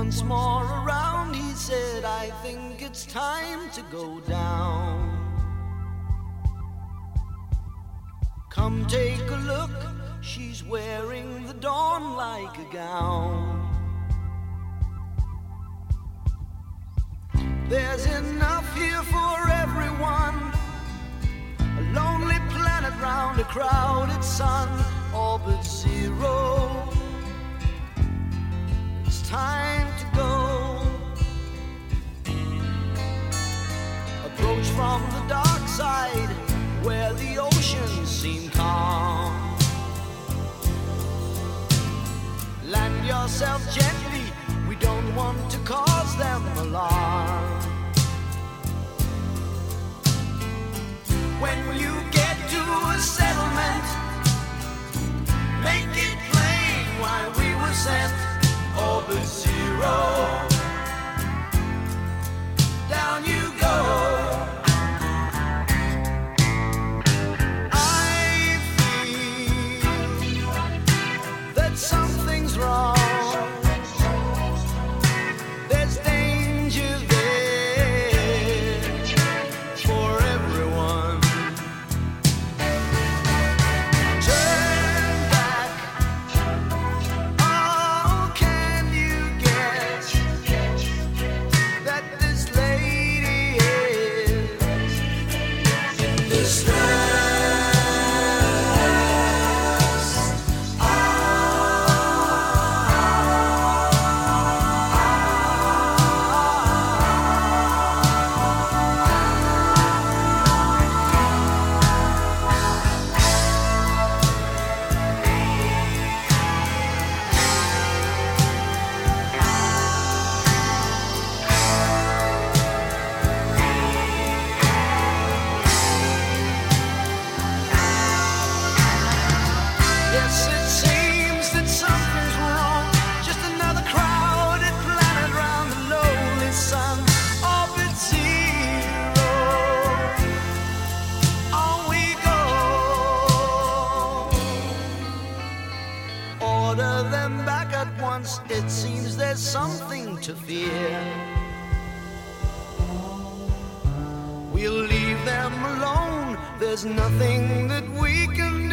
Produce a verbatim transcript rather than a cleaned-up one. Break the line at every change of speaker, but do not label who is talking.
Once more around, he said, I think it's time to go down. Come take a look, she's wearing the dawn like a gown. There's enough here for everyone, a lonely planet round a crowded sun, orbit zero. It's time to go. Approach from the dark side, where the oceans seem calm. Land yourself gently, we don't want to cause them alarm. When you get to a settlement, make it plain why we were sent. Orbit zero, down you go. I feel that something's wrong. There's danger there for everyone. Turn back. Oh, can you guess that this lady is in distress? Yes, it seems that something's wrong. Just another crowded planet round the lonely sun. Orbit zero, on we go. Order them back at once. It seems there's something to fear. We'll leave them alone. There's nothing that we can do.